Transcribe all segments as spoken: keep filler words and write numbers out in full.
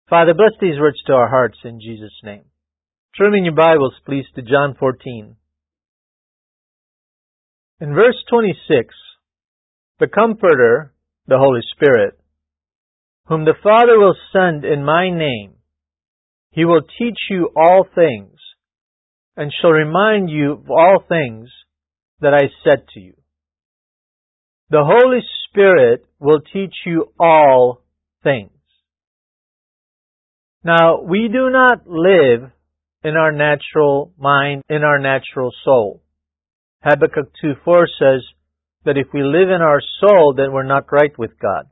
Father, bless these words to our hearts in Jesus' name. Turn in your Bibles, please, to John fourteen. In verse twenty-six, the Comforter, the Holy Spirit, whom the Father will send in my name, He will teach you all things, and shall remind you of all things that I said to you. The Holy Spirit will teach you all things. Now, we do not live in our natural mind, in our natural soul. Habakkuk two four says that if we live in our soul, then we're not right with God.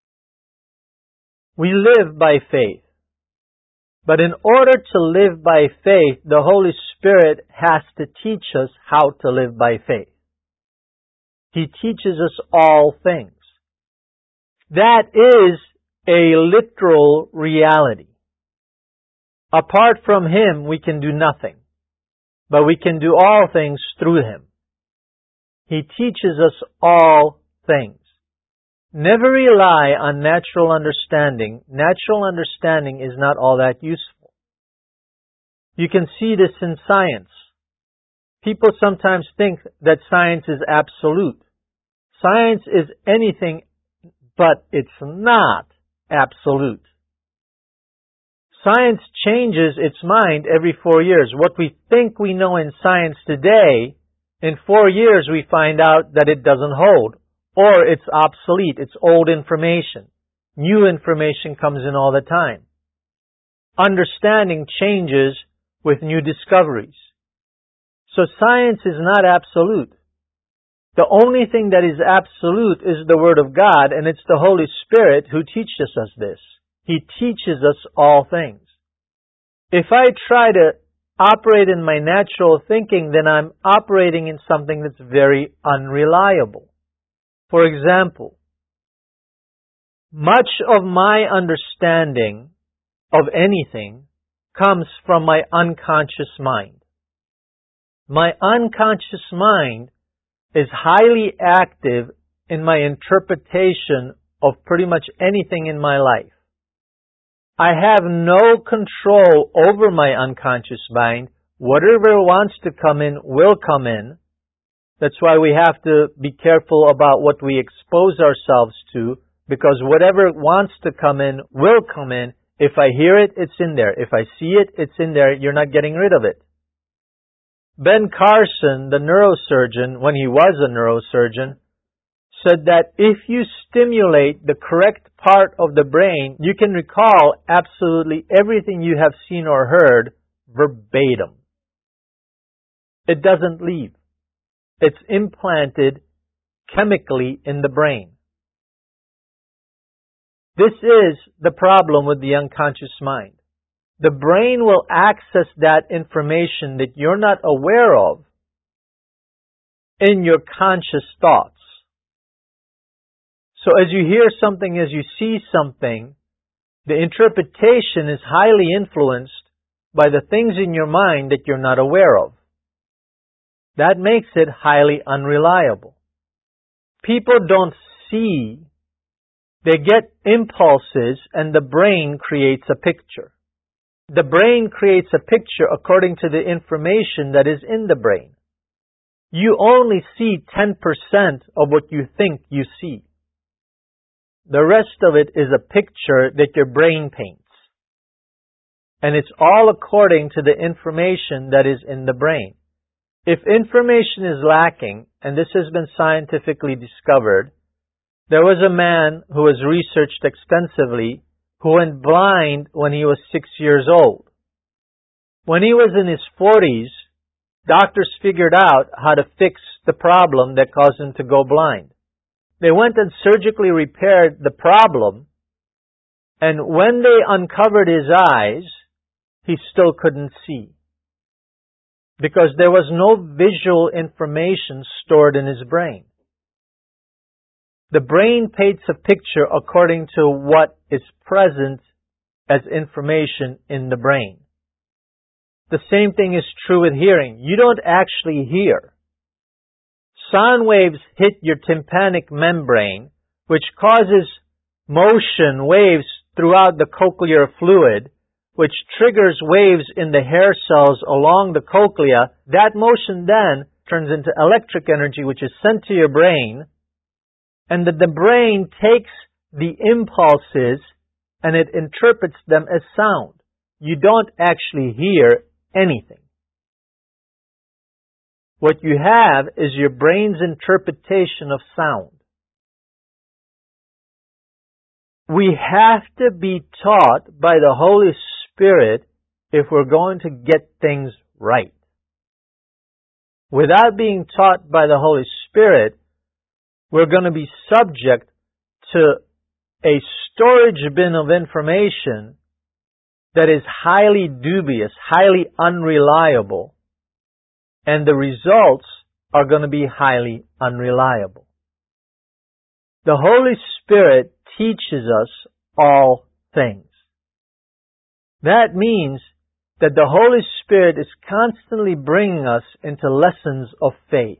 We live by faith. But in order to live by faith, the Holy Spirit has to teach us how to live by faith. He teaches us all things. That is a literal reality. Apart from Him, we can do nothing. But we can do all things through Him. He teaches us all things. Never rely on natural understanding. Natural understanding is not all that useful. You can see this in science. People sometimes think that science is absolute. Science is anything, but it's not absolute. Science changes its mind every four years. What we think we know in science today, in four years we find out that it doesn't hold, or it's obsolete, it's old information. New information comes in all the time. Understanding changes with new discoveries. So science is not absolute. The only thing that is absolute is the Word of God, and it's the Holy Spirit who teaches us this. He teaches us all things. If I try to operate in my natural thinking, then I'm operating in something that's very unreliable. For example, much of my understanding of anything comes from my unconscious mind. My unconscious mind is highly active in my interpretation of pretty much anything in my life. I have no control over my unconscious mind. Whatever wants to come in will come in. That's why we have to be careful about what we expose ourselves to, because whatever wants to come in will come in. If I hear it, it's in there. If I see it, it's in there. You're not getting rid of it. Ben Carson, the neurosurgeon, when he was a neurosurgeon, said that if you stimulate the correct part of the brain, you can recall absolutely everything you have seen or heard verbatim. It doesn't leave. It's implanted chemically in the brain. This is the problem with the unconscious mind. The brain will access that information that you're not aware of in your conscious thoughts. So as you hear something, as you see something, the interpretation is highly influenced by the things in your mind that you're not aware of. That makes it highly unreliable. People don't see. They get impulses and the brain creates a picture. The brain creates a picture according to the information that is in the brain. You only see ten percent of what you think you see. The rest of it is a picture that your brain paints. And it's all according to the information that is in the brain. If information is lacking, and this has been scientifically discovered, there was a man who was researched extensively who went blind when he was six years old. When he was in his forties, doctors figured out how to fix the problem that caused him to go blind. They went and surgically repaired the problem, and when they uncovered his eyes, he still couldn't see. Because there was no visual information stored in his brain. The brain paints a picture according to what is present as information in the brain. The same thing is true with hearing. You don't actually hear. Sound waves hit your tympanic membrane, which causes motion waves throughout the cochlear fluid, which triggers waves in the hair cells along the cochlea. That motion then turns into electric energy, which is sent to your brain, and that the brain takes the impulses and it interprets them as sound. You don't actually hear anything. What you have is your brain's interpretation of sound. We have to be taught by the Holy Spirit if we're going to get things right. Without being taught by the Holy Spirit, we're going to be subject to a storage bin of information that is highly dubious, highly unreliable, and the results are going to be highly unreliable. The Holy Spirit teaches us all things. That means that the Holy Spirit is constantly bringing us into lessons of faith.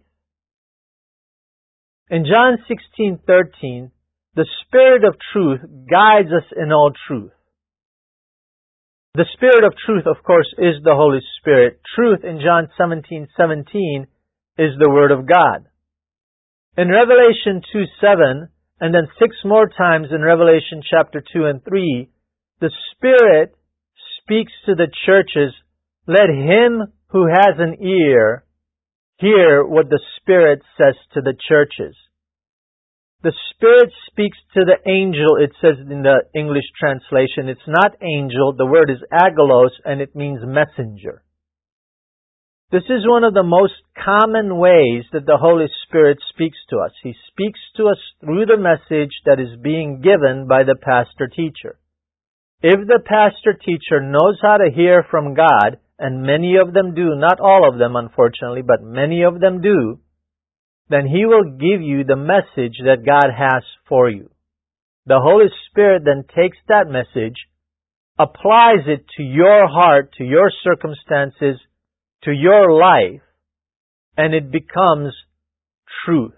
In John sixteen thirteen, the Spirit of truth guides us in all truth. The Spirit of truth, of course, is the Holy Spirit. Truth in John seventeen seventeen is the Word of God. In Revelation two seven, and then six more times in Revelation chapter two and three, the Spirit speaks to the churches, let him who has an ear hear what the Spirit says to the churches. The Spirit speaks to the angel, it says in the English translation. It's not angel, the word is agolos, and it means messenger. This is one of the most common ways that the Holy Spirit speaks to us. He speaks to us through the message that is being given by the pastor-teacher. If the pastor-teacher knows how to hear from God, and many of them do, not all of them unfortunately, but many of them do, then He will give you the message that God has for you. The Holy Spirit then takes that message, applies it to your heart, to your circumstances, to your life, and it becomes truth.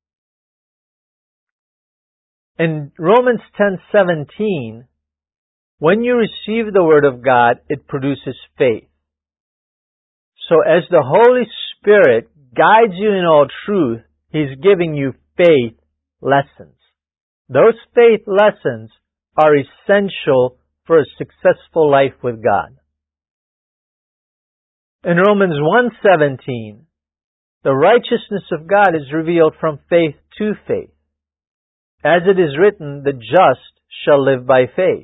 In Romans ten seventeen, when you receive the Word of God, it produces faith. So as the Holy Spirit guides you in all truth, He's giving you faith lessons. Those faith lessons are essential for a successful life with God. In Romans one seventeen, the righteousness of God is revealed from faith to faith. As it is written, the just shall live by faith.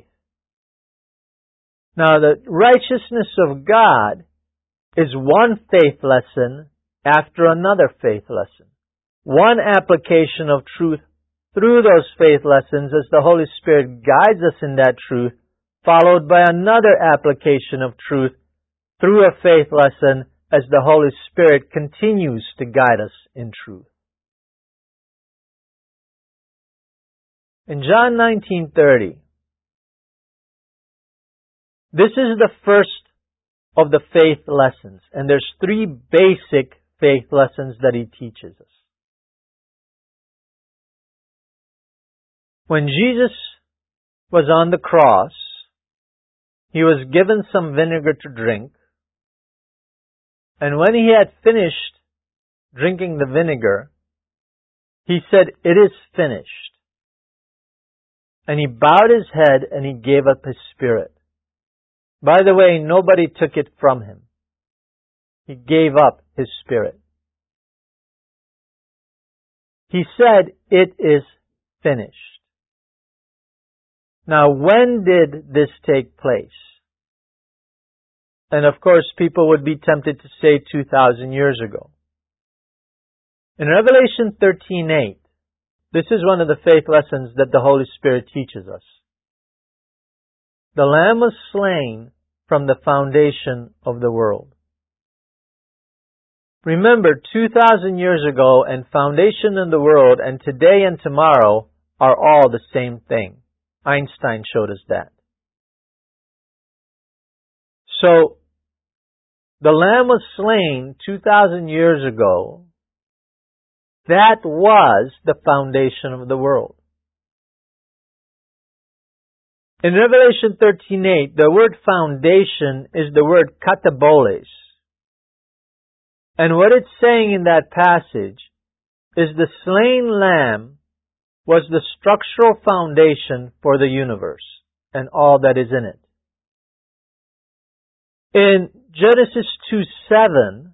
Now, the righteousness of God is one faith lesson after another faith lesson. One application of truth through those faith lessons as the Holy Spirit guides us in that truth, followed by another application of truth through a faith lesson as the Holy Spirit continues to guide us in truth. In John nineteen thirty, this is the first of the faith lessons, and there's three basic faith lessons that He teaches us. When Jesus was on the cross, He was given some vinegar to drink, and when He had finished drinking the vinegar, He said, "It is finished." And He bowed His head and He gave up His spirit. By the way, nobody took it from Him. He gave up His spirit. He said, "It is finished." Now, when did this take place? And of course, people would be tempted to say two thousand years ago. In Revelation thirteen eight, this is one of the faith lessons that the Holy Spirit teaches us. The Lamb was slain from the foundation of the world. Remember, two thousand years ago and foundation in the world and today and tomorrow are all the same thing. Einstein showed us that. So, the Lamb was slain two thousand years ago. That was the foundation of the world. In Revelation thirteen eight, the word foundation is the word kataboles. And what it's saying in that passage is the slain lamb was the structural foundation for the universe and all that is in it. In Genesis two seven,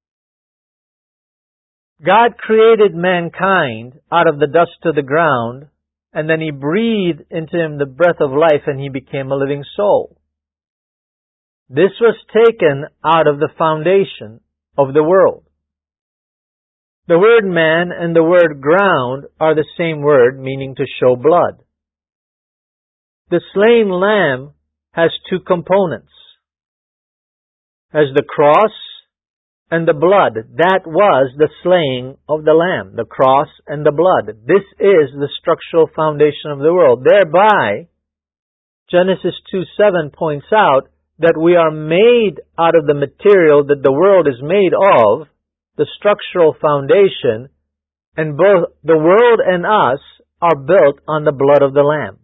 God created mankind out of the dust of the ground, and then He breathed into him the breath of life, and he became a living soul. This was taken out of the foundation of the world. The word man and the word ground are the same word, meaning to show blood. The slain lamb has two components. Has the cross and the blood. That was the slaying of the lamb, the cross and the blood. This is the structural foundation of the world. Thereby, Genesis two seven points out that we are made out of the material that the world is made of, the structural foundation, and both the world and us are built on the blood of the Lamb.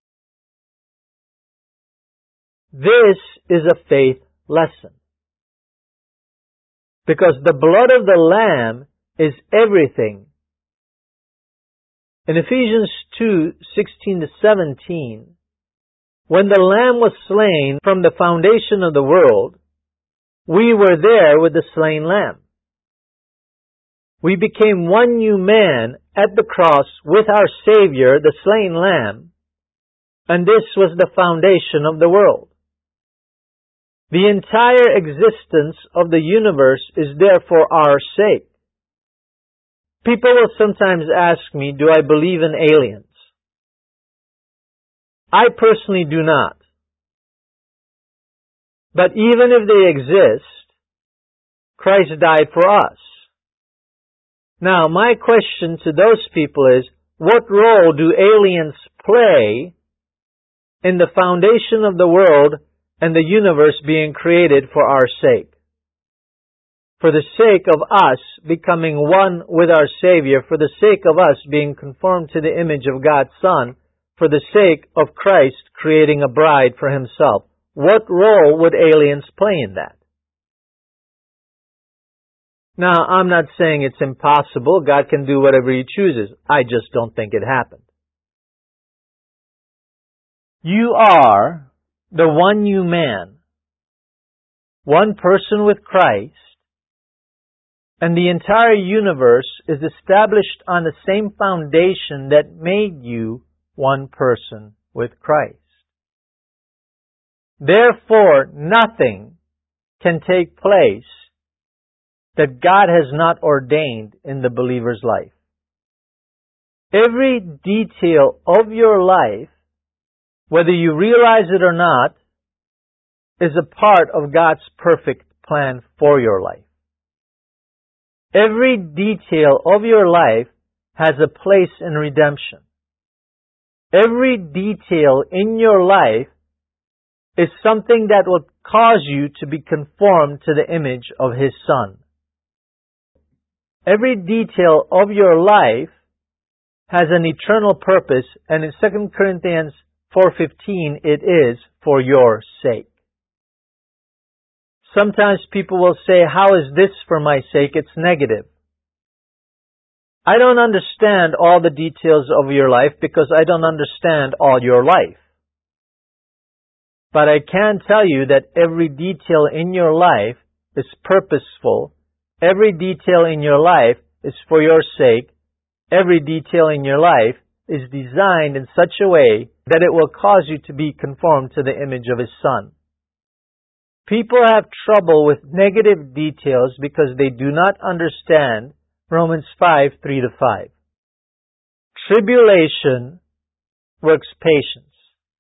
This is a faith lesson. Because the blood of the Lamb is everything. In Ephesians two sixteen to seventeen, when the Lamb was slain from the foundation of the world, we were there with the slain Lamb. We became one new man at the cross with our Savior, the slain Lamb, and this was the foundation of the world. The entire existence of the universe is there for our sake. People will sometimes ask me, do I believe in aliens? I personally do not. But even if they exist, Christ died for us. Now, my question to those people is, what role do aliens play in the foundation of the world and the universe being created for our sake? For the sake of us becoming one with our Savior, for the sake of us being conformed to the image of God's Son, for the sake of Christ creating a bride for Himself. What role would aliens play in that? Now, I'm not saying it's impossible. God can do whatever He chooses. I just don't think it happened. You are the one new man, one person with Christ, and the entire universe is established on the same foundation that made you one person with Christ. Therefore, nothing can take place that God has not ordained in the believer's life. Every detail of your life, whether you realize it or not, is a part of God's perfect plan for your life. Every detail of your life has a place in redemption. Every detail in your life is something that will cause you to be conformed to the image of His Son. Every detail of your life has an eternal purpose, and in Second Corinthians four fifteen, it is for your sake. Sometimes people will say, how is this for my sake? It's negative. I don't understand all the details of your life because I don't understand all your life. But I can tell you that every detail in your life is purposeful. Every detail in your life is for your sake. Every detail in your life is designed in such a way that it will cause you to be conformed to the image of His Son. People have trouble with negative details because they do not understand Romans five, three to five. Tribulation works patience.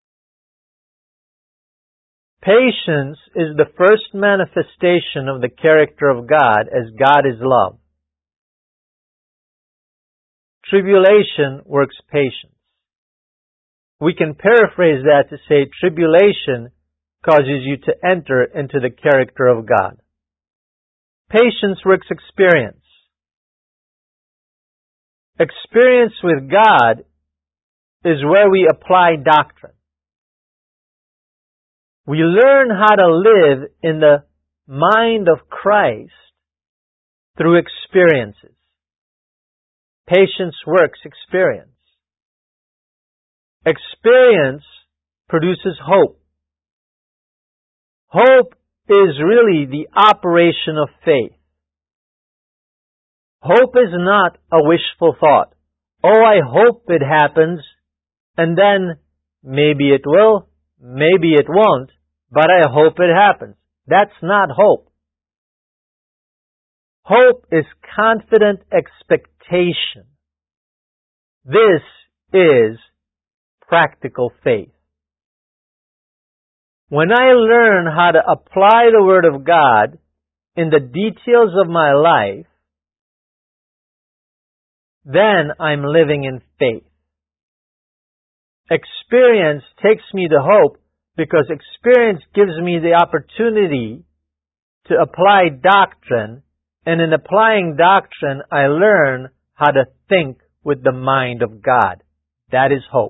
Patience is the first manifestation of the character of God, as God is love. Tribulation works patience. We can paraphrase that to say tribulation causes you to enter into the character of God. Patience works experience. Experience with God is where we apply doctrine. We learn how to live in the mind of Christ through experiences. Patience works experience. Experience produces hope. Hope is really the operation of faith. Hope is not a wishful thought. Oh, I hope it happens, and then maybe it will, maybe it won't, but I hope it happens. That's not hope. Hope is confident expectation. This is practical faith. When I learn how to apply the Word of God in the details of my life, then I'm living in faith. Experience takes me to hope because experience gives me the opportunity to apply doctrine, and in applying doctrine, I learn how to think with the mind of God. That is hope.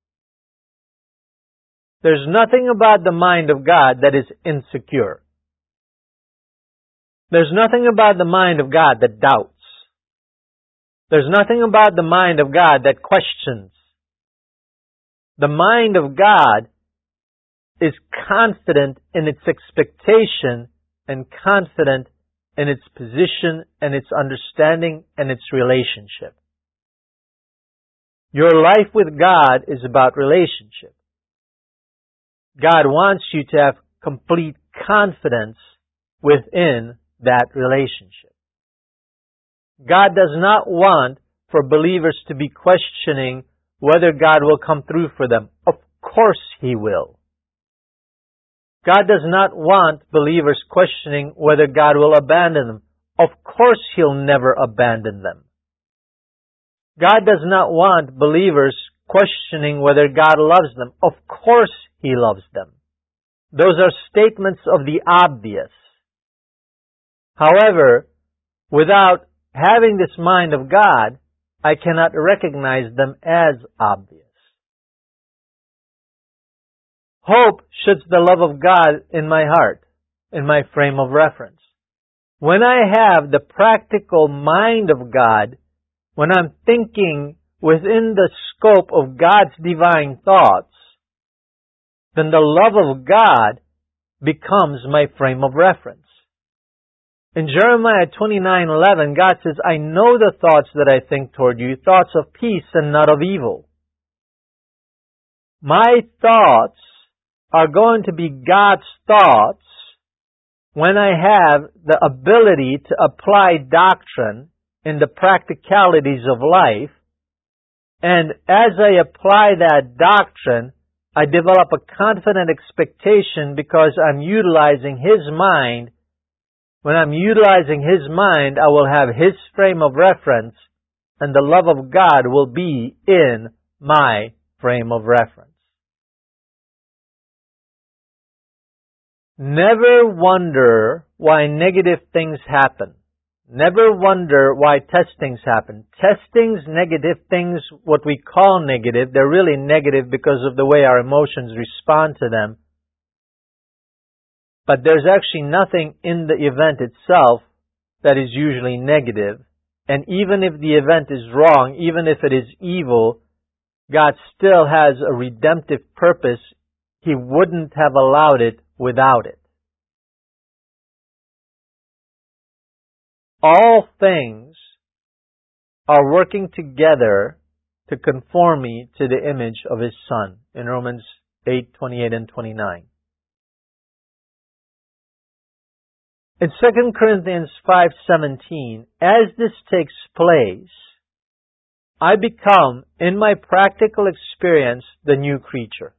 There's nothing about the mind of God that is insecure. There's nothing about the mind of God that doubts. There's nothing about the mind of God that questions. The mind of God is confident in its expectation and confident in its position and its understanding and its relationship. Your life with God is about relationship. God wants you to have complete confidence within that relationship. God does not want for believers to be questioning whether God will come through for them. Of course He will. God does not want believers questioning whether God will abandon them. Of course He'll never abandon them. God does not want believers questioning whether God loves them. Of course He loves them. Those are statements of the obvious. However, without having this mind of God, I cannot recognize them as obvious. Hope shoots the love of God in my heart, in my frame of reference. When I have the practical mind of God, when I'm thinking within the scope of God's divine thoughts, then the love of God becomes my frame of reference. In Jeremiah twenty-nine eleven, God says, I know the thoughts that I think toward you, thoughts of peace and not of evil. My thoughts are going to be God's thoughts when I have the ability to apply doctrine in the practicalities of life. And as I apply that doctrine, I develop a confident expectation because I'm utilizing His mind. When I'm utilizing His mind, I will have His frame of reference, and the love of God will be in my frame of reference. Never wonder why negative things happen. Never wonder why testings happen. Testings, negative things, what we call negative, they're really negative because of the way our emotions respond to them. But there's actually nothing in the event itself that is usually negative. And even if the event is wrong, even if it is evil, God still has a redemptive purpose. He wouldn't have allowed it without it. All things are working together to conform me to the image of His Son, in Romans eight twenty-eight and twenty-nine. In Second Corinthians five seventeen, as this takes place, I become, in my practical experience, the new creature.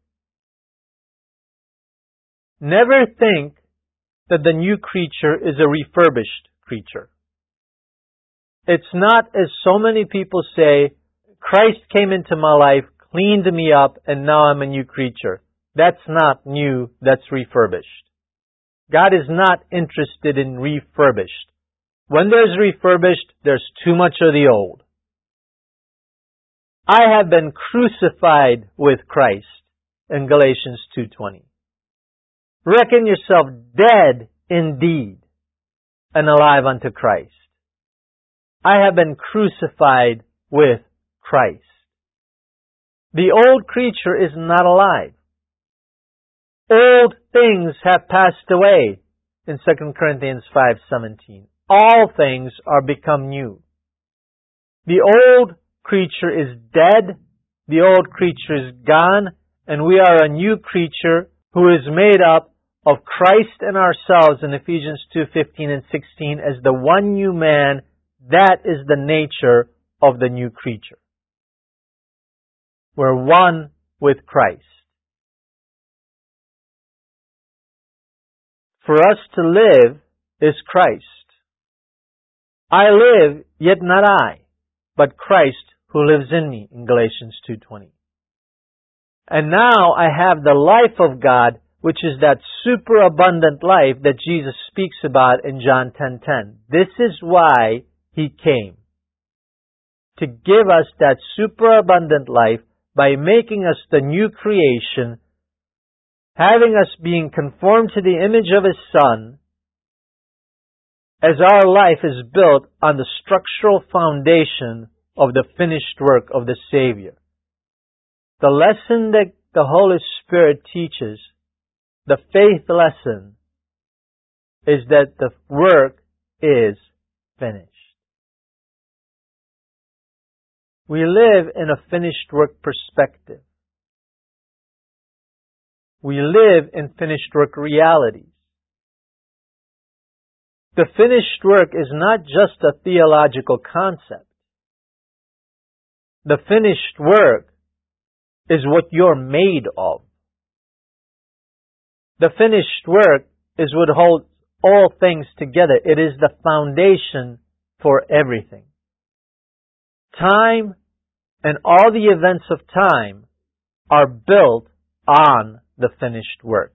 Never think that the new creature is a refurbished creature. It's not, as so many people say, Christ came into my life, cleaned me up, and now I'm a new creature. That's not new, that's refurbished. God is not interested in refurbished. When there's refurbished, there's too much of the old. I have been crucified with Christ in Galatians two twenty. reckon yourself dead indeed and alive unto Christ. I have been crucified with Christ. The old creature is not alive. Old things have passed away in Second Corinthians five seventeen. All things are become new. The old creature is dead, the old creature is gone, and we are a new creature who is made up of Christ and ourselves in Ephesians two fifteen and sixteen as the one new man. That is the nature of the new creature. We're one with Christ. For us to live is Christ. I live, yet not I, but Christ who lives in me, in Galatians two twenty. And now I have the life of God, which is that superabundant life that Jesus speaks about in John ten ten. This is why He came. To give us that superabundant life by making us the new creation, having us being conformed to the image of His Son, as our life is built on the structural foundation of the finished work of the Savior. The lesson that the Holy Spirit teaches, the faith lesson, is that the work is finished. We live in a finished work perspective. We live in finished work realities. The finished work is not just a theological concept. The finished work is what you're made of. The finished work is what holds all things together. It is the foundation for everything. Time and all the events of time are built on the finished work.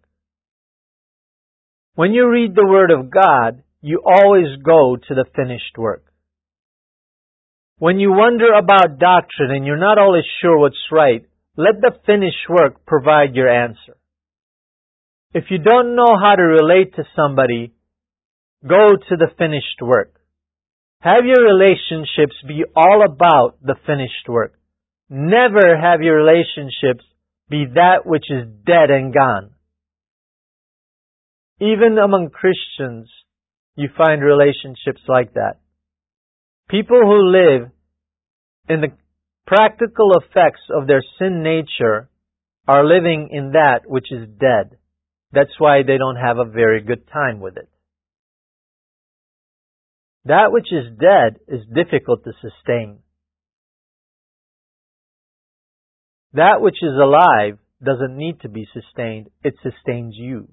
When you read the Word of God, you always go to the finished work. When you wonder about doctrine and you're not always sure what's right, let the finished work provide your answer. If you don't know how to relate to somebody, go to the finished work. Have your relationships be all about the finished work. Never have your relationships be that which is dead and gone. Even among Christians, you find relationships like that. People who live in the practical effects of their sin nature are living in that which is dead. That's why they don't have a very good time with it. That which is dead is difficult to sustain. That which is alive doesn't need to be sustained. It sustains you.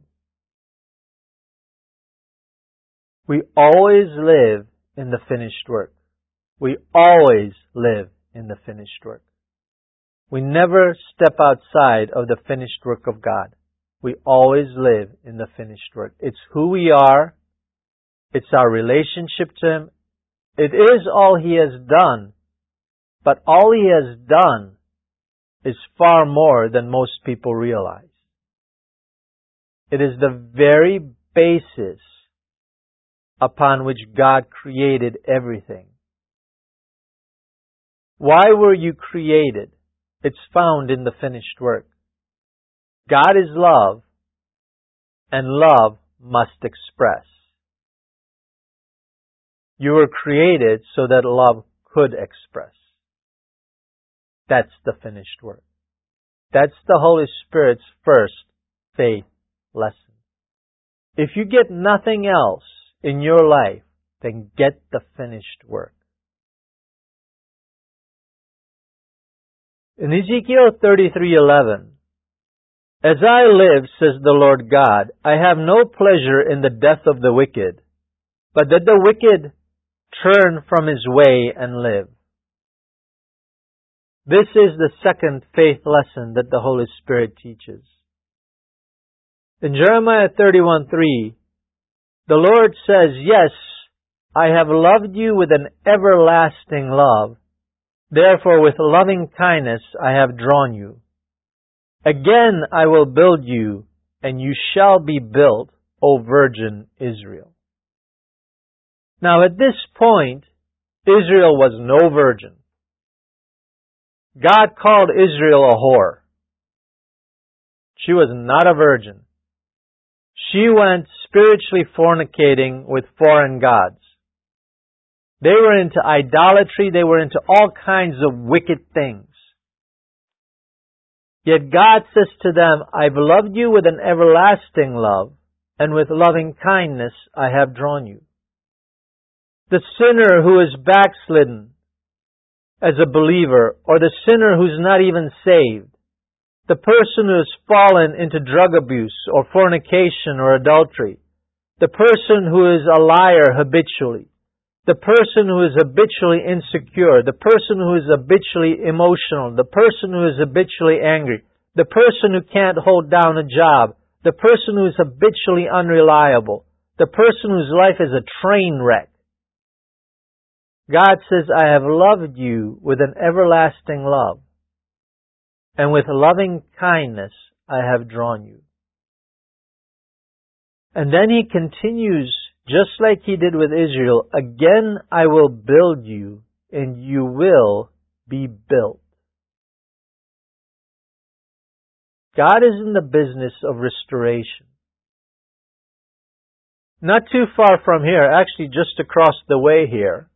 We always live in the finished work. We always live in the finished work. We never step outside of the finished work of God. We always live in the finished work. It's who we are. It's our relationship to Him. It is all He has done. But all He has done is far more than most people realize. It is the very basis upon which God created everything. Why were you created? It's found in the finished work. God is love, and love must express. You were created so that love could express. That's the finished work. That's the Holy Spirit's first faith lesson. If you get nothing else in your life, then get the finished work. In Ezekiel thirty-three eleven, as I live, says the Lord God, I have no pleasure in the death of the wicked, but that the wicked turn from his way and live. This is the second faith lesson that the Holy Spirit teaches. In Jeremiah thirty-one three, the Lord says, yes, I have loved you with an everlasting love. Therefore, with loving kindness I have drawn you. Again I will build you and you shall be built, O virgin Israel. Now at this point, Israel was no virgin. God called Israel a whore. She was not a virgin. She went spiritually fornicating with foreign gods. They were into idolatry. They were into all kinds of wicked things. Yet God says to them, I've loved you with an everlasting love, and with loving kindness I have drawn you. The sinner who is backslidden as a believer, or the sinner who's not even saved, the person who has fallen into drug abuse or fornication or adultery, the person who is a liar habitually, the person who is habitually insecure, the person who is habitually emotional, the person who is habitually angry, the person who can't hold down a job, the person who is habitually unreliable, the person whose life is a train wreck. God says, I have loved you with an everlasting love, and with loving kindness I have drawn you. And then he continues, just like he did with Israel, again I will build you, and you will be built. God is in the business of restoration. Not too far from here, actually just across the way here,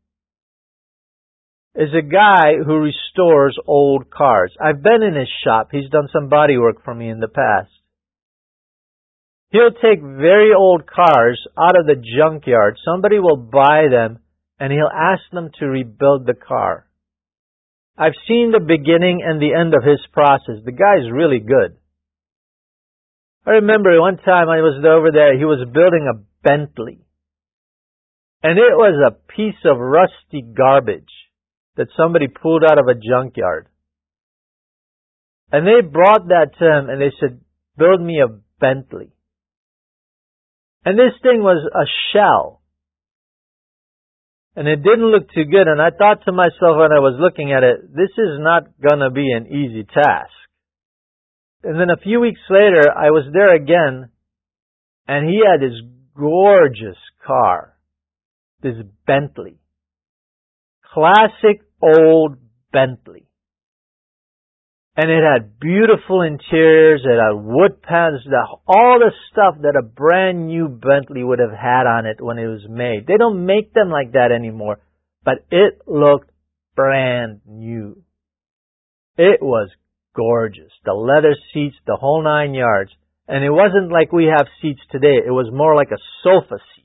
is a guy who restores old cars. I've been in his shop. He's done some body work for me in the past. He'll take very old cars out of the junkyard. Somebody will buy them, and he'll ask them to rebuild the car. I've seen the beginning and the end of his process. The guy's really good. I remember one time I was over there, he was building a Bentley. And it was a piece of rusty garbage that somebody pulled out of a junkyard. And they brought that to him and they said, build me a Bentley. And this thing was a shell. And it didn't look too good. And I thought to myself when I was looking at it, this is not going to be an easy task. And then a few weeks later, I was there again, and he had this gorgeous car, this Bentley. Classic old Bentley. And it had beautiful interiors, it had wood panels, all the stuff that a brand new Bentley would have had on it when it was made. They don't make them like that anymore, but it looked brand new. It was gorgeous. The leather seats, the whole nine yards. And it wasn't like we have seats today. It was more like a sofa seat.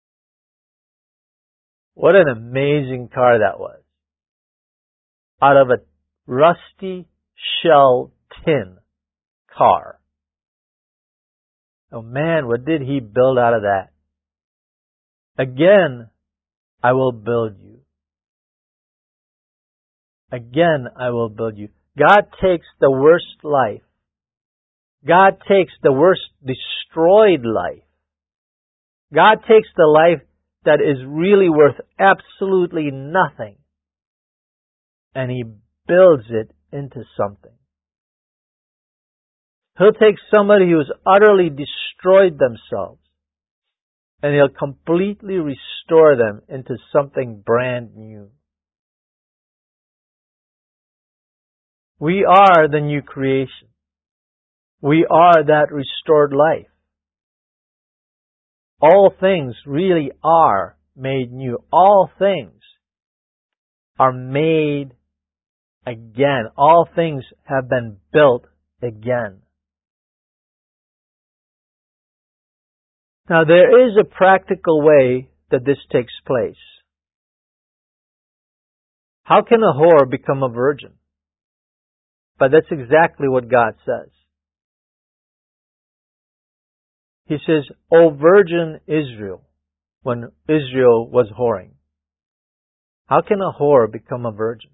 What an amazing car that was. Out of a rusty shell tin car. Oh man, what did he build out of that? Again, I will build you. Again, I will build you. God takes the worst life. God takes the worst destroyed life. God takes the life that is really worth absolutely nothing, and He builds it into something. He'll take somebody who's utterly destroyed themselves, and He'll completely restore them into something brand new. We are the new creation. We are that restored life. All things really are made new. All things are made again. All things have been built again. Now there is a practical way that this takes place. How can a whore become a virgin? But that's exactly what God says. He says, O virgin Israel, when Israel was whoring. How can a whore become a virgin?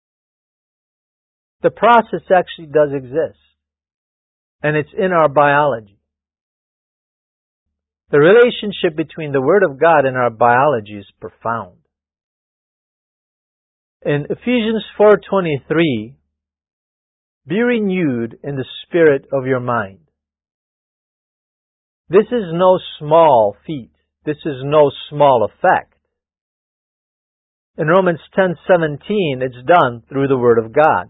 The process actually does exist. And it's in our biology. The relationship between the Word of God and our biology is profound. In Ephesians four twenty-three, be renewed in the spirit of your mind. This is no small feat. This is no small effect. In Romans ten seventeen, it's done through the Word of God.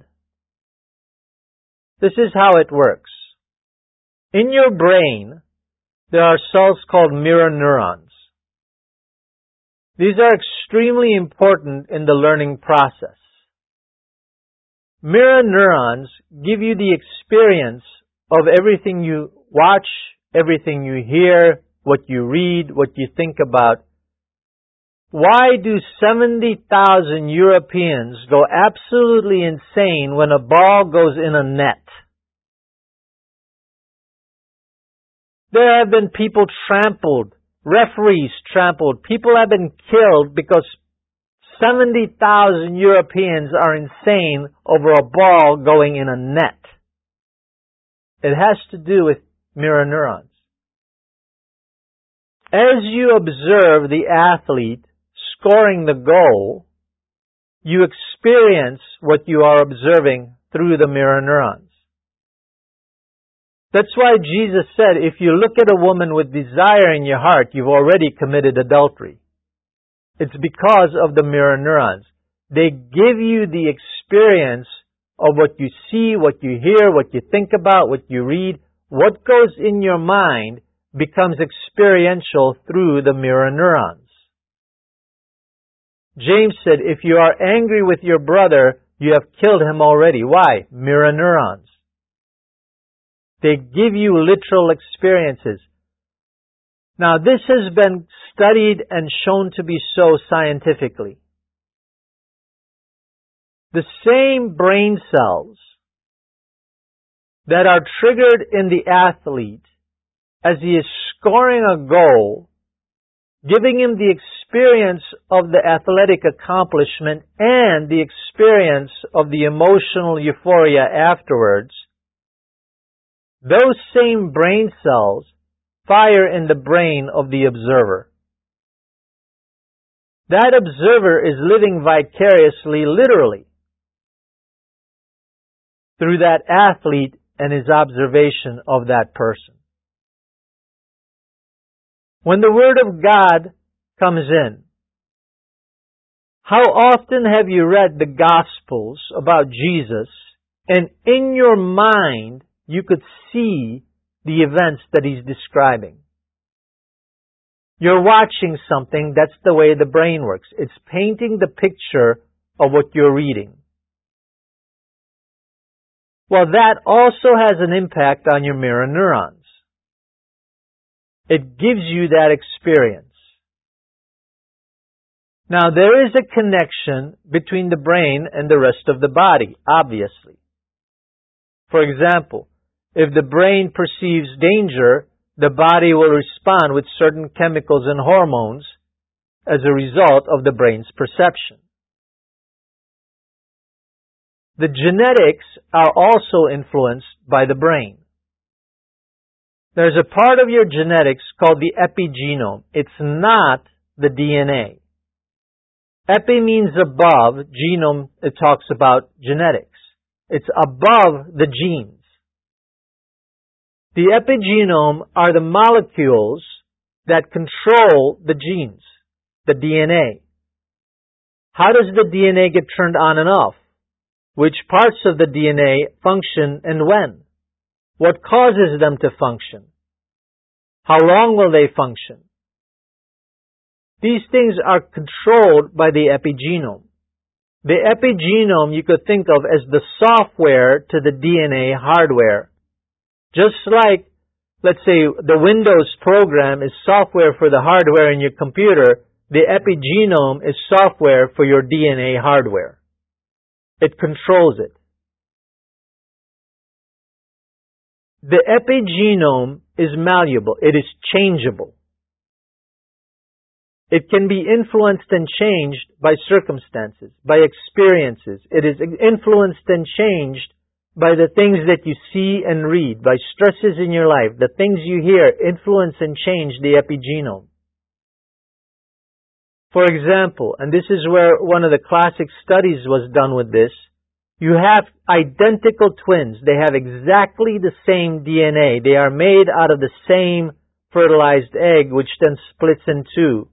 This is how it works. In your brain, there are cells called mirror neurons. These are extremely important in the learning process. Mirror neurons give you the experience of everything you watch, everything you hear, what you read, what you think about. Why do seventy thousand Europeans go absolutely insane when a ball goes in a net? There have been people trampled, referees trampled, people have been killed because seventy thousand Europeans are insane over a ball going in a net. It has to do with mirror neurons. As you observe the athlete scoring the goal, you experience what you are observing through the mirror neurons. That's why Jesus said, if you look at a woman with desire in your heart, you've already committed adultery. It's because of the mirror neurons. They give you the experience of what you see, what you hear, what you think about, what you read. What goes in your mind becomes experiential through the mirror neurons. James said, if you are angry with your brother, you have killed him already. Why? Mirror neurons. They give you literal experiences. Now, this has been studied and shown to be so scientifically. The same brain cells that are triggered in the athlete as he is scoring a goal, giving him the experience of the athletic accomplishment and the experience of the emotional euphoria afterwards, those same brain cells fire in the brain of the observer. That observer is living vicariously, literally, through that athlete and his observation of that person. When the Word of God comes in, how often have you read the Gospels about Jesus, and in your mind you could see the events that He's describing? You're watching something, that's the way the brain works. It's painting the picture of what you're reading. Well, that also has an impact on your mirror neurons. It gives you that experience. Now, there is a connection between the brain and the rest of the body, obviously. For example, if the brain perceives danger, the body will respond with certain chemicals and hormones as a result of the brain's perception. The genetics are also influenced by the brain. There's a part of your genetics called the epigenome. It's not the D N A. Epi means above, genome, it talks about genetics. It's above the genes. The epigenome are the molecules that control the genes, the D N A. How does the D N A get turned on and off? Which parts of the D N A function and when? What causes them to function? How long will they function? These things are controlled by the epigenome. The epigenome you could think of as the software to the D N A hardware. Just like, let's say, the Windows program is software for the hardware in your computer, the epigenome is software for your D N A hardware. It controls it. The epigenome is malleable. It is changeable. It can be influenced and changed by circumstances, by experiences. It is influenced and changed by the things that you see and read, by stresses in your life. The things you hear influence and change the epigenome. For example, and this is where one of the classic studies was done with this, you have identical twins. They have exactly the same D N A. They are made out of the same fertilized egg which then splits in two.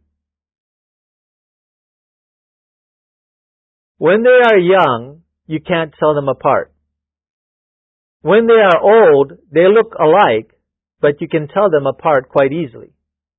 When they are young, you can't tell them apart. When they are old, they look alike, but you can tell them apart quite easily.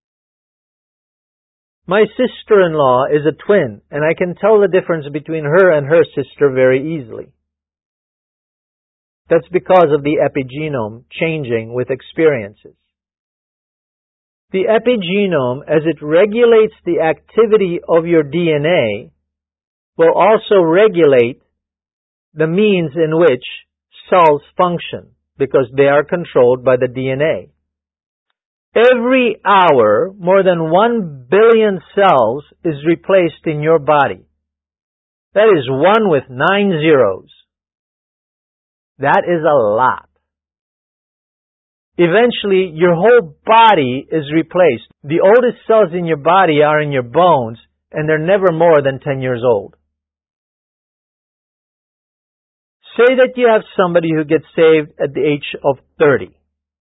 My sister-in-law is a twin, and I can tell the difference between her and her sister very easily. That's because of the epigenome changing with experiences. The epigenome, as it regulates the activity of your D N A, will also regulate the means in which cells function, because they are controlled by the D N A. Every hour, more than one billion cells is replaced in your body. That is one with nine zeros. That is a lot. Eventually, your whole body is replaced. The oldest cells in your body are in your bones, and they're never more than ten years old. Say that you have somebody who gets saved at the age of thirty.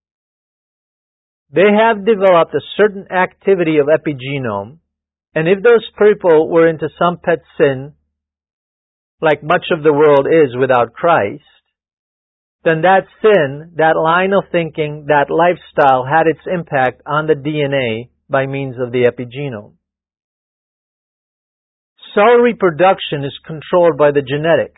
They have developed a certain activity of epigenome, and if those people were into some pet sin, like much of the world is without Christ, then that sin, that line of thinking, that lifestyle had its impact on the D N A by means of the epigenome. Cell reproduction is controlled by the genetics.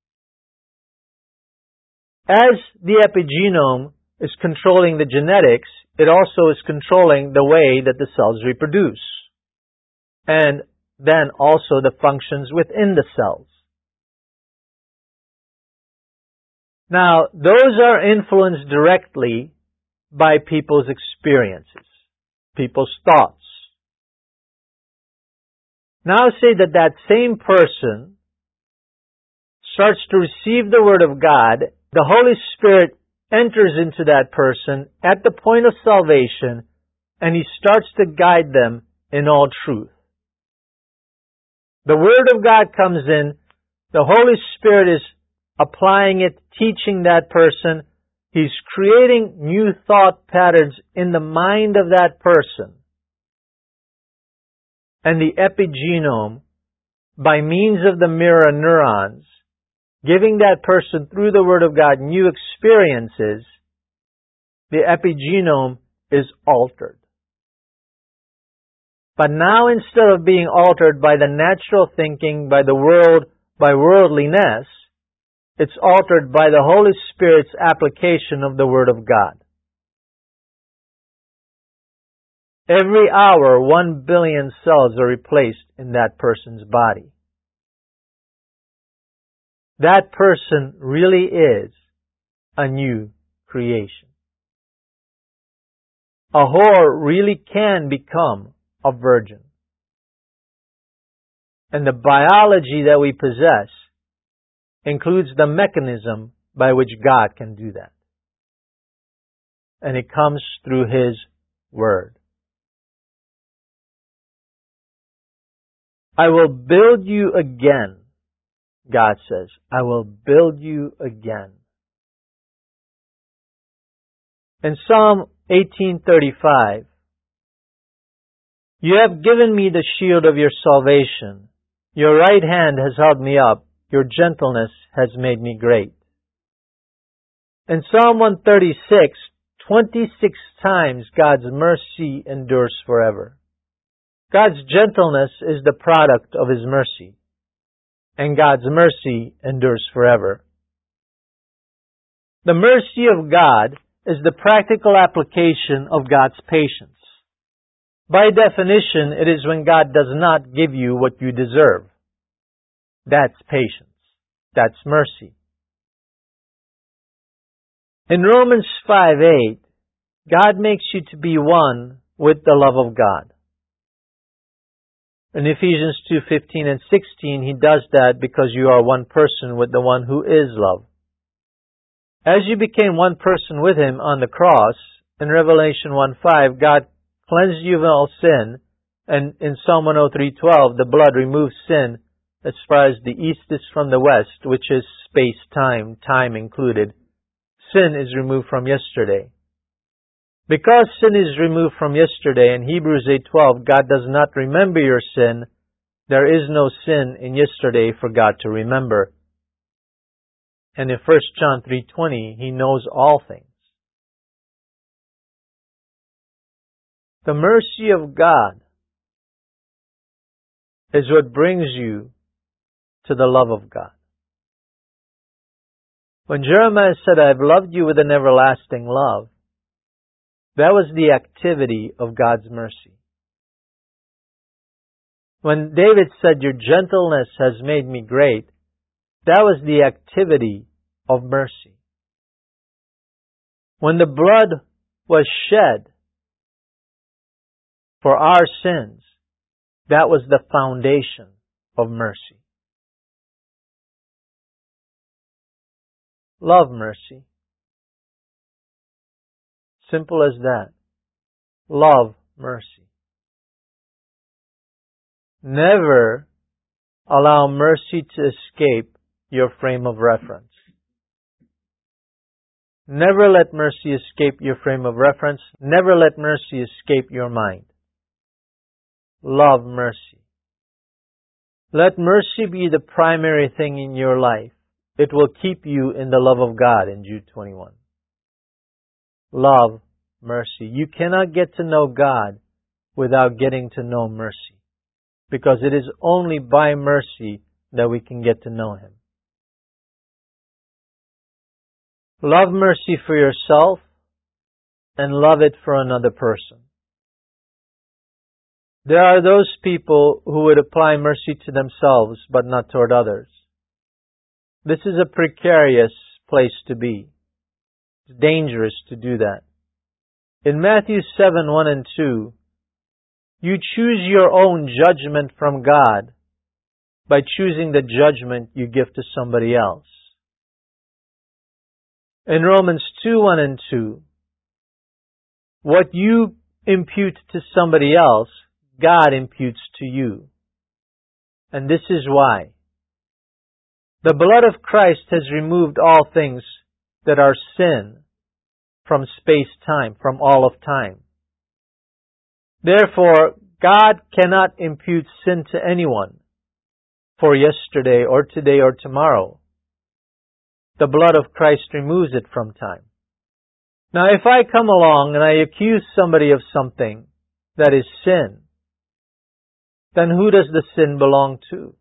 As the epigenome is controlling the genetics, it also is controlling the way that the cells reproduce, and then also the functions within the cells. Now, those are influenced directly by people's experiences, people's thoughts. Now say that that same person starts to receive the Word of God, the Holy Spirit enters into that person at the point of salvation, and He starts to guide them in all truth. The Word of God comes in, the Holy Spirit is applying it, teaching that person. He's creating new thought patterns in the mind of that person. And the epigenome, by means of the mirror neurons, giving that person through the Word of God new experiences, the epigenome is altered. But now, instead of being altered by the natural thinking, by the world, by worldliness, it's altered by the Holy Spirit's application of the Word of God. Every hour, one billion cells are replaced in that person's body. That person really is a new creation. A whore really can become a virgin. And the biology that we possess includes the mechanism by which God can do that. And it comes through His Word. I will build you again, God says. I will build you again. In Psalm eighteen thirty-five, you have given me the shield of your salvation. Your right hand has held me up. Your gentleness has made me great. In Psalm one thirty-six, twenty-six times God's mercy endures forever. God's gentleness is the product of His mercy, and God's mercy endures forever. The mercy of God is the practical application of God's patience. By definition, it is when God does not give you what you deserve. That's patience. That's mercy. In Romans five eight, God makes you to be one with the love of God. In Ephesians two fifteen and sixteen, He does that because you are one person with the one who is love. As you became one person with Him on the cross, in Revelation one five, God cleansed you of all sin, and in Psalm one oh three twelve, the blood removes sin as far as the east is from the west, which is space-time, time included. Sin is removed from yesterday. Because sin is removed from yesterday, in Hebrews eight twelve, God does not remember your sin. There is no sin in yesterday for God to remember. And in First John three twenty, He knows all things. The mercy of God is what brings you to the love of God. When Jeremiah said, I have loved you with an everlasting love, that was the activity of God's mercy. When David said, your gentleness has made me great, that was the activity of mercy. When the blood was shed for our sins, that was the foundation of mercy. Love mercy. Simple as that. Love mercy. Never allow mercy to escape your frame of reference. Never let mercy escape your frame of reference. Never let mercy escape your mind. Love mercy. Let mercy be the primary thing in your life. It will keep you in the love of God in Jude twenty-one. Love mercy. You cannot get to know God without getting to know mercy, because it is only by mercy that we can get to know Him. Love mercy for yourself and love it for another person. There are those people who would apply mercy to themselves but not toward others. This is a precarious place to be. It's dangerous to do that. In Matthew seven, one and two, you choose your own judgment from God by choosing the judgment you give to somebody else. In Romans two, one and two, what you impute to somebody else, God imputes to you. And this is why. The blood of Christ has removed all things that are sin from space-time, from all of time. Therefore, God cannot impute sin to anyone for yesterday or today or tomorrow. The blood of Christ removes it from time. Now, if I come along and I accuse somebody of something that is sin, then who does the sin belong to?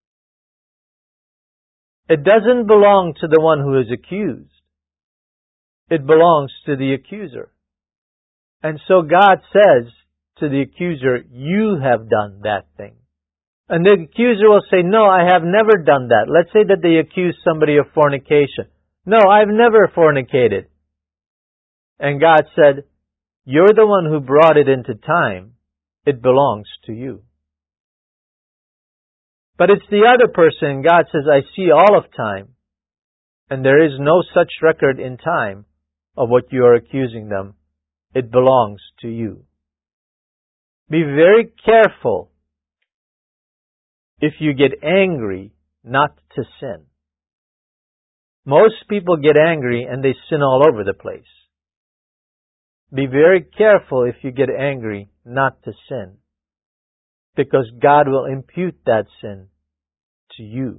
It doesn't belong to the one who is accused. It belongs to the accuser. And so God says to the accuser, you have done that thing. And the accuser will say, no, I have never done that. Let's say that they accuse somebody of fornication. No, I've never fornicated. And God said, you're the one who brought it into time. It belongs to you. But it's the other person. God says, I see all of time, and there is no such record in time of what you are accusing them. It belongs to you. Be very careful if you get angry not to sin. Most people get angry and they sin all over the place. Be very careful if you get angry not to sin, because God will impute that sin to you.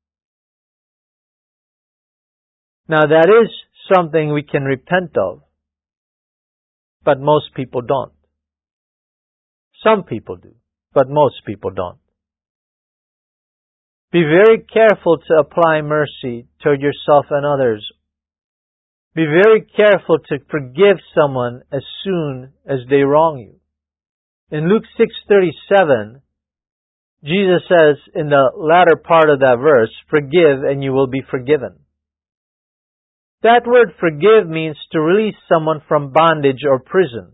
Now that is something we can repent of, but most people don't. Some people do, but most people don't. Be very careful to apply mercy toward yourself and others. Be very careful to forgive someone as soon as they wrong you. In Luke six thirty-seven, Jesus says in the latter part of that verse, forgive and you will be forgiven. That word forgive means to release someone from bondage or prison.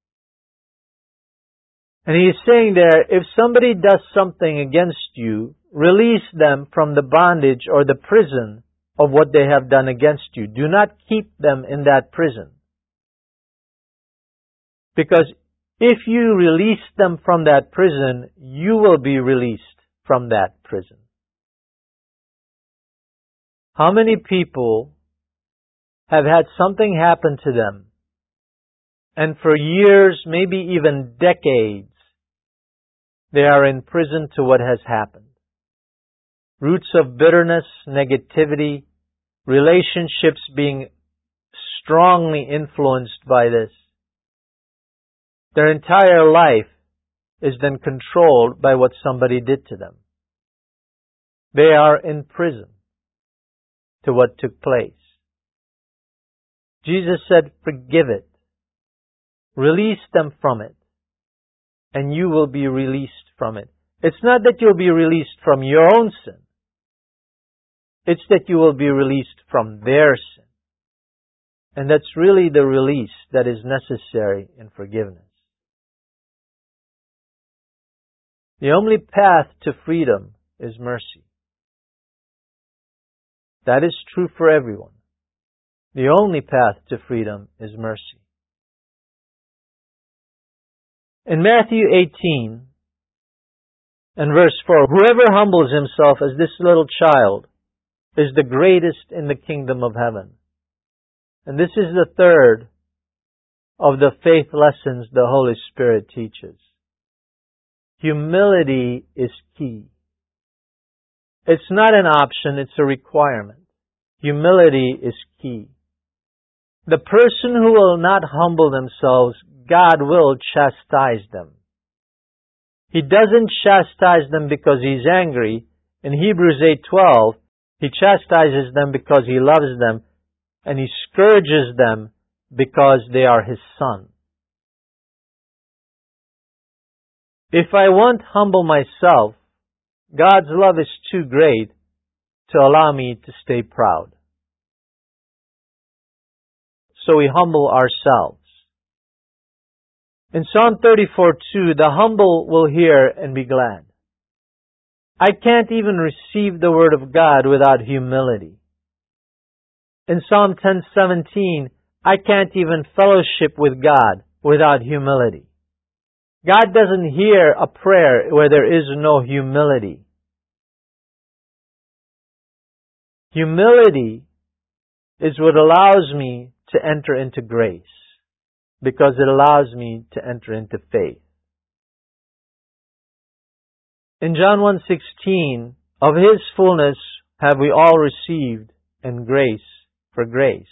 And he is saying there, if somebody does something against you, release them from the bondage or the prison of what they have done against you. Do not keep them in that prison. Because if you release them from that prison, you will be released from that prison. How many people have had something happen to them And for years, maybe even decades, they are in prison to what has happened. Roots of bitterness, negativity, relationships being strongly influenced by this. Their entire life is then controlled by what somebody did to them. They are in prison to what took place. Jesus said, forgive it. Release them from it. And you will be released from it. It's not that you'll be released from your own sin. It's that you will be released from their sin. And that's really the release that is necessary in forgiveness. The only path to freedom is mercy. That is true for everyone. The only path to freedom is mercy. In Matthew eighteen and verse four, whoever humbles himself as this little child is the greatest in the kingdom of heaven. And this is the third of the faith lessons the Holy Spirit teaches. Humility is key. It's not an option, it's a requirement. Humility is key. The person who will not humble themselves, God will chastise them. He doesn't chastise them because He's angry. In Hebrews eight twelve, He chastises them because He loves them, and He scourges them because they are His Son. If I won't humble myself, God's love is too great to allow me to stay proud. So we humble ourselves. In Psalm thirty-four two, the humble will hear and be glad. I can't even receive the Word of God without humility. In Psalm ten seventeen, I can't even fellowship with God without humility. God doesn't hear a prayer where there is no humility. Humility is what allows me to enter into grace, because it allows me to enter into faith. In John one sixteen, of His fullness have we all received, and grace for grace.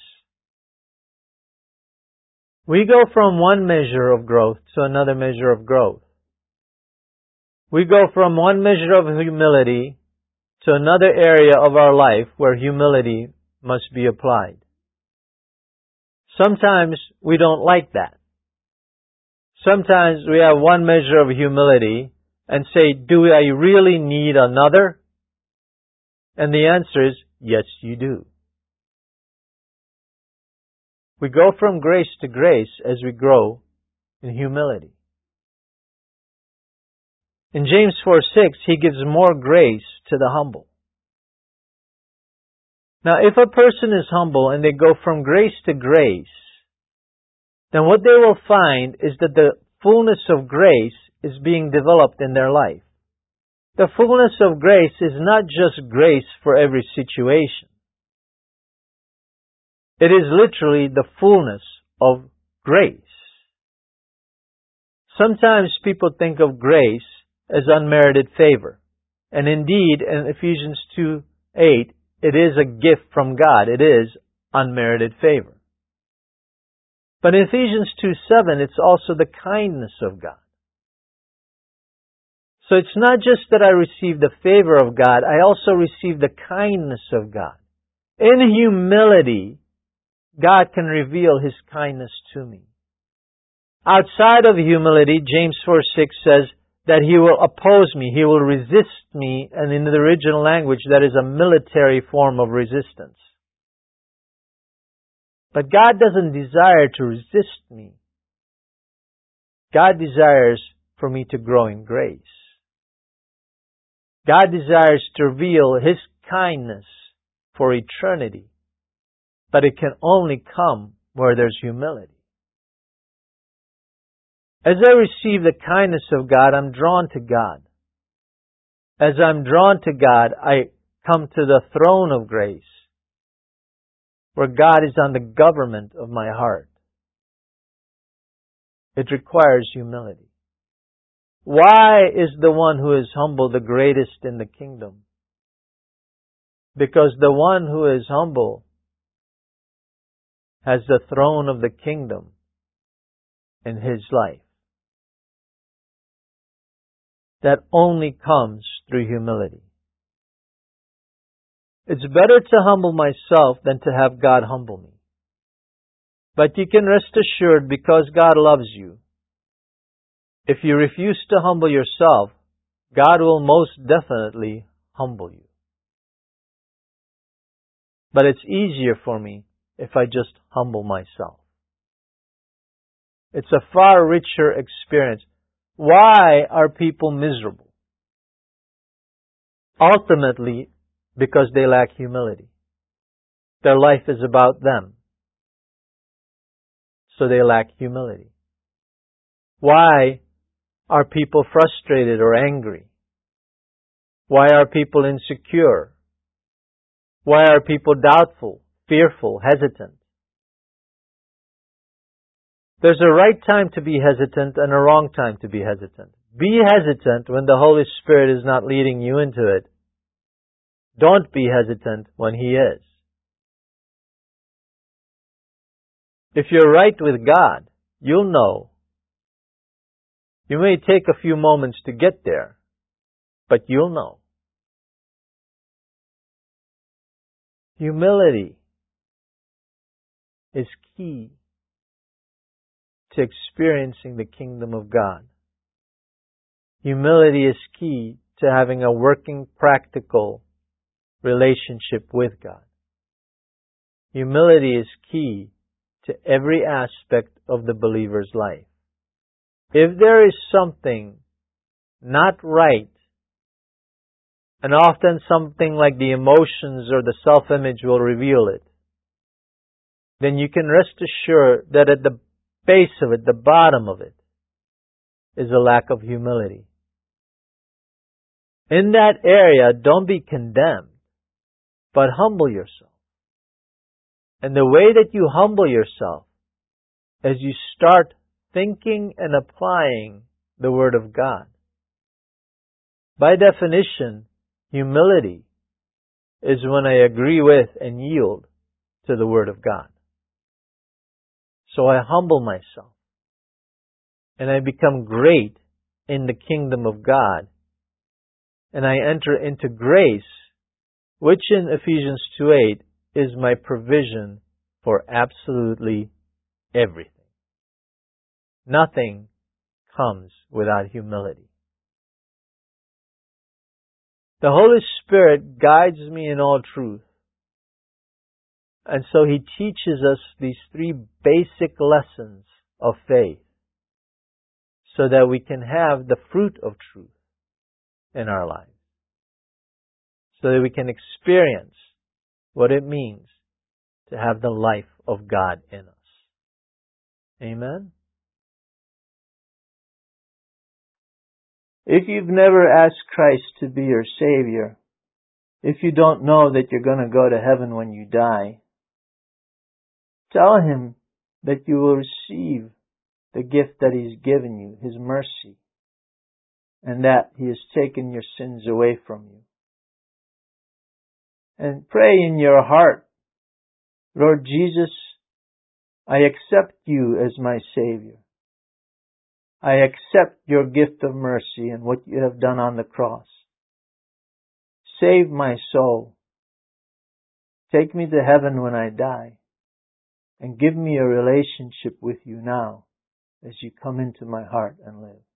We go from one measure of growth to another measure of growth. We go from one measure of humility to another area of our life where humility must be applied. Sometimes we don't like that. Sometimes we have one measure of humility and say, do I really need another? And the answer is, yes, you do. We go from grace to grace as we grow in humility. In James four six, he gives more grace to the humble. Now, if a person is humble and they go from grace to grace, then what they will find is that the fullness of grace is being developed in their life. The fullness of grace is not just grace for every situation. It is literally the fullness of grace. Sometimes people think of grace as unmerited favor. And indeed, in Ephesians two eight, it is a gift from God. It is unmerited favor. But in Ephesians two seven, it's also the kindness of God. So it's not just that I receive the favor of God, I also receive the kindness of God. In humility, God can reveal His kindness to me. Outside of humility, James four six says that He will oppose me, He will resist me, and in the original language that is a military form of resistance. But God doesn't desire to resist me. God desires for me to grow in grace. God desires to reveal His kindness for eternity. But it can only come where there's humility. As I receive the kindness of God, I'm drawn to God. As I'm drawn to God, I come to the throne of grace, where God is on the government of my heart. It requires humility. Why is the one who is humble the greatest in the kingdom? Because the one who is humble has the throne of the kingdom in his life. That only comes through humility. It's better to humble myself than to have God humble me. But you can rest assured, because God loves you, if you refuse to humble yourself, God will most definitely humble you. But it's easier for me if I just humble myself. It's a far richer experience. Why are people miserable? Ultimately, because they lack humility. Their life is about them. So they lack humility. Why are people frustrated or angry? Why are people insecure? Why are people doubtful, fearful, hesitant? There's a right time to be hesitant and a wrong time to be hesitant. Be hesitant when the Holy Spirit is not leading you into it. Don't be hesitant when He is. If you're right with God, you'll know. You may take a few moments to get there, but you'll know. Humility is key to experiencing the kingdom of God. Humility is key to having a working, practical relationship with God. Humility is key to every aspect of the believer's life. If there is something not right, and often something like the emotions or the self-image will reveal it, then you can rest assured that at the base of it, the bottom of it, is a lack of humility. In that area, don't be condemned, but humble yourself. And the way that you humble yourself is you start thinking and applying the Word of God. By definition, humility is when I agree with and yield to the Word of God. So I humble myself, and I become great in the kingdom of God, and I enter into grace, which in Ephesians two eight is my provision for absolutely everything. Nothing comes without humility. The Holy Spirit guides me in all truth. And so He teaches us these three basic lessons of faith so that we can have the fruit of truth in our lives. So that we can experience what it means to have the life of God in us. Amen? If you've never asked Christ to be your Savior, if you don't know that you're going to go to heaven when you die, tell Him that you will receive the gift that He's given you, His mercy, and that He has taken your sins away from you. And pray in your heart, Lord Jesus, I accept You as my Savior. I accept Your gift of mercy and what You have done on the cross. Save my soul. Take me to heaven when I die. And give me a relationship with You now as You come into my heart and live.